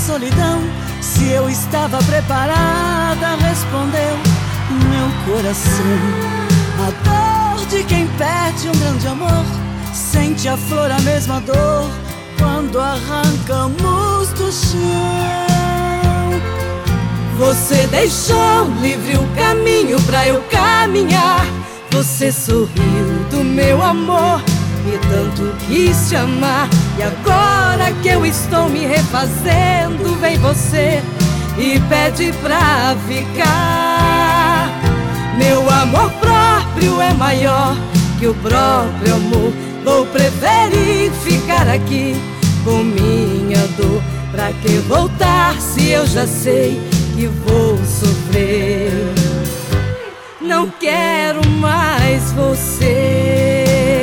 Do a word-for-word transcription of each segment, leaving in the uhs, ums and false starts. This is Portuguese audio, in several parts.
solidão. Se eu estava preparada, respondeu meu coração. A dor de quem perde um grande amor, sente a flor a mesma dor quando arrancamos do chão. Você deixou livre o caminho pra eu caminhar. Você sorriu do meu amor e tanto quis te amar. E agora que eu estou me refazendo, vem você e pede pra ficar. Meu amor próprio é maior que o próprio amor. Vou preferir ficar aqui com minha dor. Pra que voltar se eu já sei que vou sofrer? Não quero mais você.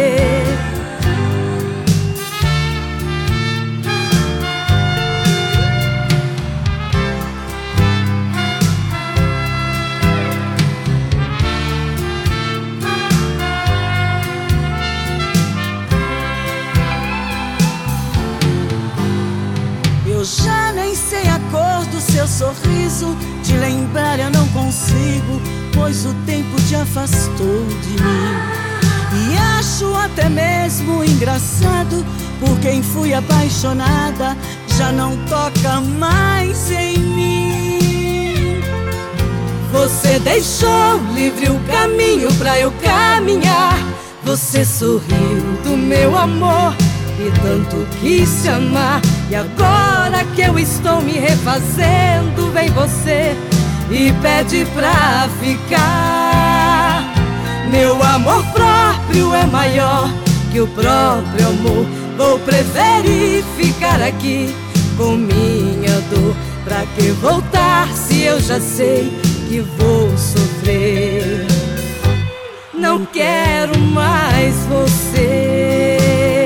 Eu já nem sei a cor do seu sorriso, de lembrar eu não consigo, pois o tempo te afastou de mim. E acho até mesmo engraçado, por quem fui apaixonada já não toca mais em mim. Você deixou livre o caminho pra eu caminhar. Você sorriu do meu amor e tanto quis te amar. E agora que eu estou me refazendo, vem você e pede pra ficar. Meu amor próprio é maior que o próprio amor. Vou preferir ficar aqui com minha dor. Pra que voltar se eu já sei que vou sofrer? Não quero mais você.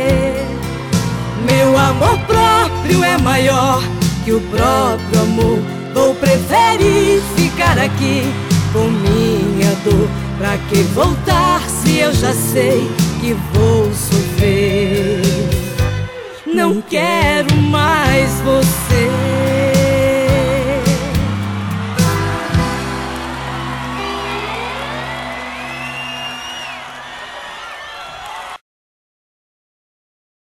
Meu amor próprio é maior que o próprio amor. Vou preferir ficar aqui com minha dor. Pra que voltar se eu já sei que vou